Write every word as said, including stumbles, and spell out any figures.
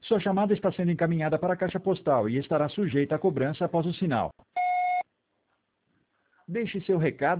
Sua chamada está sendo encaminhada para a caixa postal e estará sujeita a cobrança após o sinal. Deixe seu recado